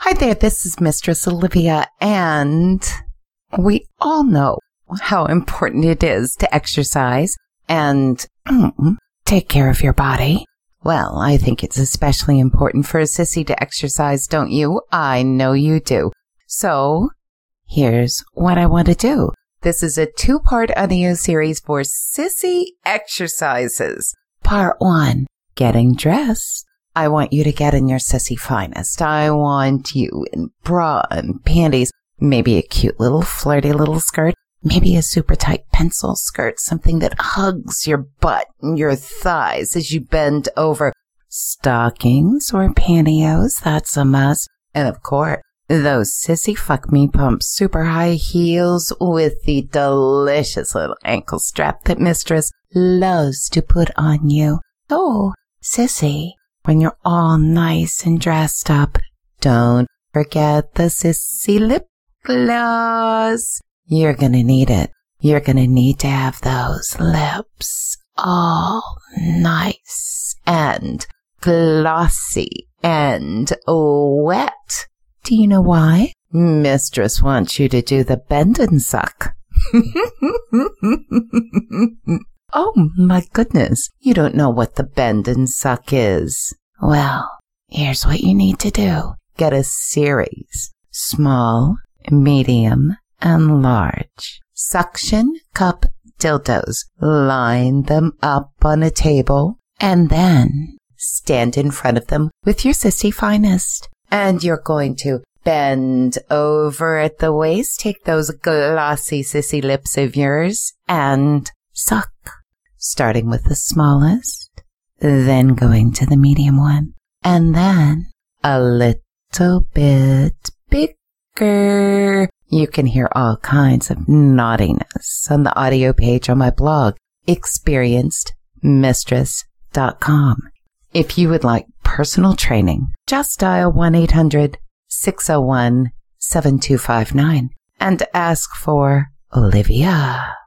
Hi there, this is Mistress Olivia, and we all know how important it is to exercise and take care of your body. Well, I think it's especially important for a sissy to exercise, don't you? I know you do. So, here's what I want to do. This is a 2-part audio series for sissy exercises. Part 1, getting dressed. I want you to get in your sissy finest. I want you in bra and panties, maybe a cute little flirty little skirt, maybe a super tight pencil skirt, something that hugs your butt and your thighs as you bend over. Stockings or pantyhose, that's a must. And of course, those sissy fuck me pump super high heels with the delicious little ankle strap that Mistress loves to put on you. So, sissy, when you're all nice and dressed up, don't forget the sissy lip gloss. You're gonna need it. You're gonna need to have those lips all nice and glossy and wet. Do you know why? Mistress wants you to do the bend and suck. Oh my goodness, you don't know what the bend and suck is. Well, here's what you need to do. Get a series, small, medium, and large suction cup dildos. Line them up on a table and then stand in front of them with your sissy finest. And you're going to bend over at the waist, take those glossy sissy lips of yours and suck. Starting with the smallest, then going to the medium one, and then a little bit bigger. You can hear all kinds of naughtiness on the audio page on my blog, experiencedmistress.com. If you would like personal training, just dial 1-800-601-7259 and ask for Olivia.